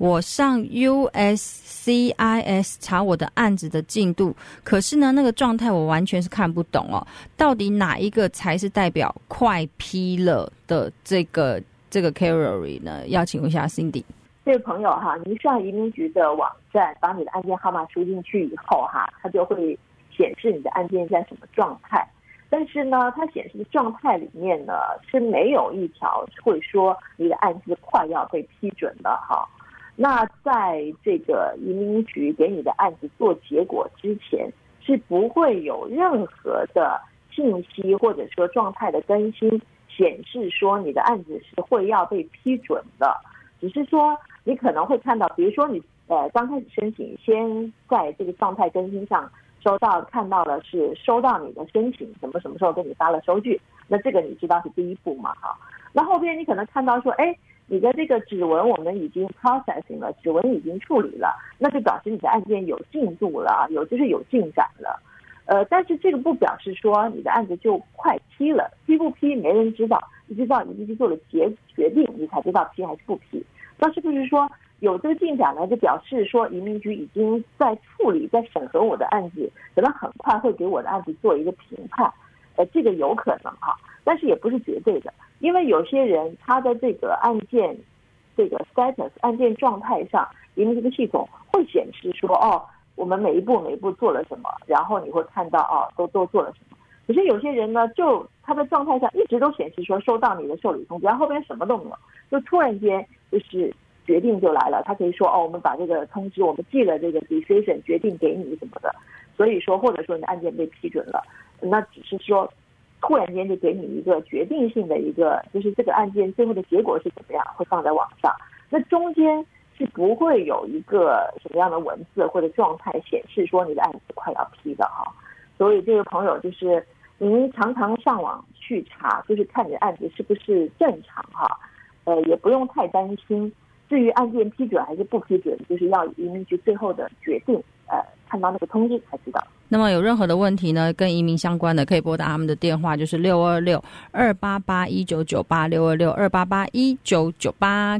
我上 USCIS 查我的案子的进度，可是呢，那个状态我完全是看不懂哦。到底哪一个才是代表快批了的这个 category 呢？要请问一下 Cindy。 这位朋友哈，您上移民局的网站，把你的案件号码输进去以后哈，它就会显示你的案件在什么状态。但是呢，它显示的状态里面呢是没有一条会说你的案子快要被批准了哈。那在这个移民局给你的案子做结果之前，是不会有任何的信息或者说状态的更新显示说你的案子是会要被批准的，只是说你可能会看到，比如说你刚开始申请，先在这个状态更新上看到了是收到你的申请，什么时候给你发了收据，那这个你知道是第一步嘛哈。那后边你可能看到说，你的这个指纹我们已经 processing 了，指纹已经处理了，那就表示你的案件有进度了，就是有进展了。但是这个不表示说你的案子就快批了，批不批没人知道，一直到移民局做了决定，你才知道批还是不批。那是不是说有这个进展呢，就表示说移民局已经在处理、在审核我的案子，可能很快会给我的案子做一个评判？这个有可能哈，但是也不是绝对的，因为有些人他的这个案件这个 status 案件状态上，移民局的系统会显示说我们每一步做了什么，然后你会看到都做了什么。可是有些人呢，就他的状态上一直都显示说收到你的受理通知，然后后边什么都没有，就突然间就是决定就来了，他可以说我们把这个通知我们寄了这个 decision 决定给你什么的，所以说或者说你的案件被批准了，那只是说突然间就给你一个决定性的一个，就是这个案件最后的结果是怎么样，会放在网上，那中间是不会有一个什么样的文字或者状态显示说你的案子快要批的哈。所以这个朋友就是您常常上网去查，就是看你的案子是不是正常哈，也不用太担心。至于案件批准还是不批准，就是要移民局最后的决定，看到那个通知才知道。 那么有任何的问题呢，跟移民相关的，可以拨打他们的电话，就是626-288-1998 626-288-1998。